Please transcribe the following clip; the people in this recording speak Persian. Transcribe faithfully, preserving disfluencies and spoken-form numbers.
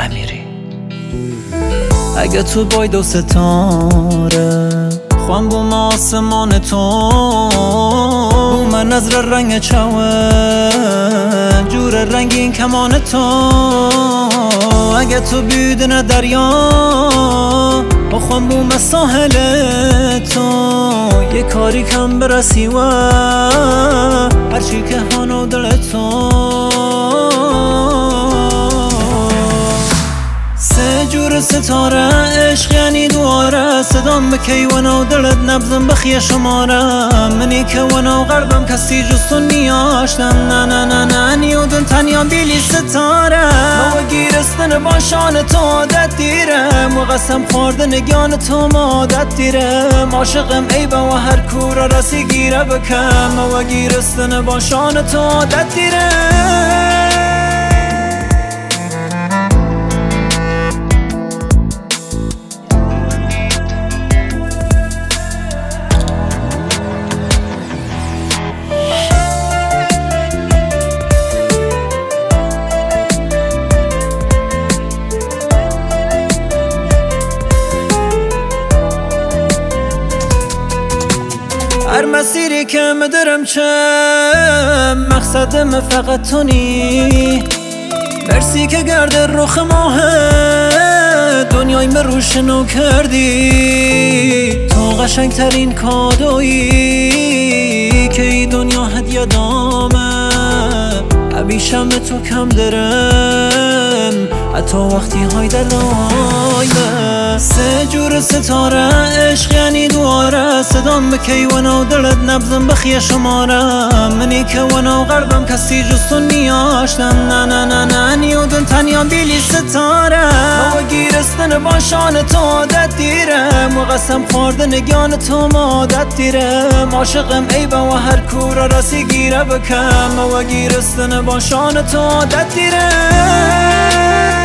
امیری. اگه تو باید و ستاره خوان بوم آسمان تو بوم نظر رنگ چوه جور رنگین کمان تو. اگه تو بیدن دریا با خوان بوم ساحل تو یه کاری کم برسی و هرچی که هانو دل تو. سه جور ستاره عشق یعنی دواره صدام بکی ونو دلت نبزم بخیه شمارم منی که ونو غربم کسی جستون نیاشتم نه نه نه نه نیودن تنیا بیلی ستاره ما گیرستن باشان تو عادت دیرم و قسم خوردن نگان تو مادت دیرم عاشقم عیبه و هر کورا راسی گیره بکم و گیرستن باشان تو عادت دیرم. هر مسیری که مدرم چه مقصدم فقط تونی مرسی که گرد رخ ماهه دنیای من روشنو کردی تو قشنگ ترین کادویی که ای دنیا هدیه دامه همیشم تو کم درم حتی وقتی های دلایمه. سه جور ستاره عشق یعنی دواره صدام بکی ونو دلت نبزم بخیه شمارم منی که ونو غربم کسی جستون نیاشتم نه نه نه نه نیودن تنیا بیلی ستاره ما گیرستن باشان تو عادت دیرم و قسم خوردن نگان تو مادت دیرم عاشقم عیبه و هر کورا راسی گیره بکم و گیرستن باشان تو عادت دیرم.